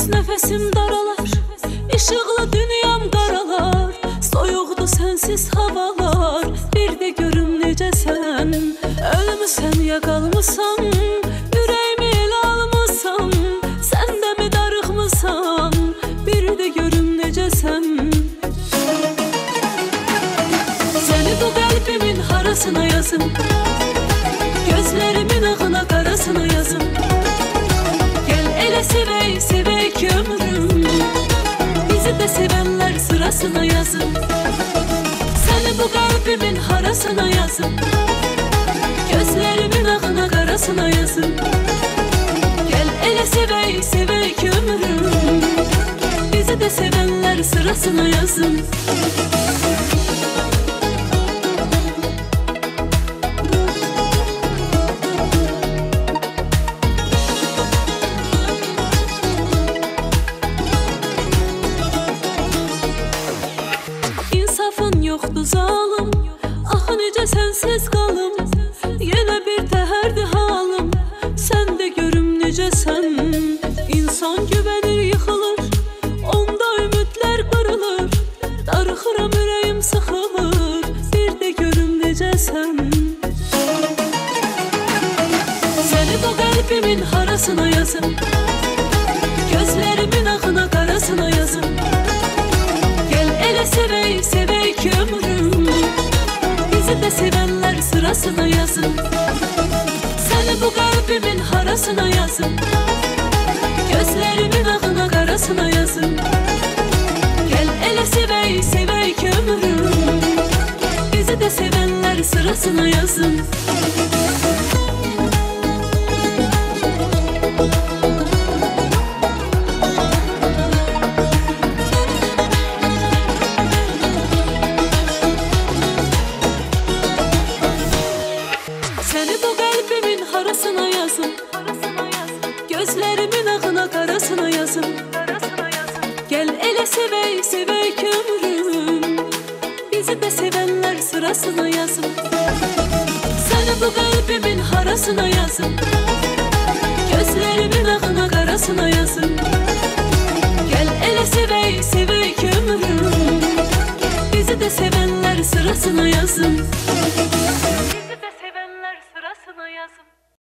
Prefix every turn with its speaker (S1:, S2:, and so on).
S1: nefesim daralar, ışıklı dünyam karalar, soyuqdu sensiz havalar. Bir de görüm necəsən, ölmüsən ya qalmısan, ürəyimi elə almısan, sən də mi darıxmısan? Bir de görüm necəsən. Səni bu qəlbimin harasına yazım, gözlerimin ağına qarasına yazım. Gel elə sevək, sevək ömrüm, bizi de sevenler sırasına yazım. Səni bu qəlbimin harasına yazım, gözlerimin ağına qarasına yazım. Gel elə sevək, sevək ömrüm, bizi de sevenler sırasına yazım. İnsafın yoxdur zalım, axı necə sənsiz qalım. Yenə bir təhərdir halım, sən də görüm necəsən. İnsan güvənir, yıxılır, onda ümidlər qırılır. Darıxıram, ürəyim sıxılır, bir də görüm necəsən. Səni bu qəlbimin harasına yazım, gözlerimin ağına qarasına yazım. Gel elə sevək, sevək ömrüm, bizi de sevenler sırasına yazım. Səni bu qəlbimin harasına yazım, gözlerimin ağına qarasına yazım. Gel elə sevək, sevək ömrüm, bizi de sevenler sırasına yazım. Səni bu qəlbimin harasına yazım, gözlerimin ağına qarasına yazım. Gel elə sevək, sevək ömrüm, bizi de sevenler sırasına yazım. Səni bu qəlbimin harasına yazım, gözlerimin ağına qarasına yazım. Gel elə sevək, sevək ömrüm, bizi de sevenler sırasına yazım.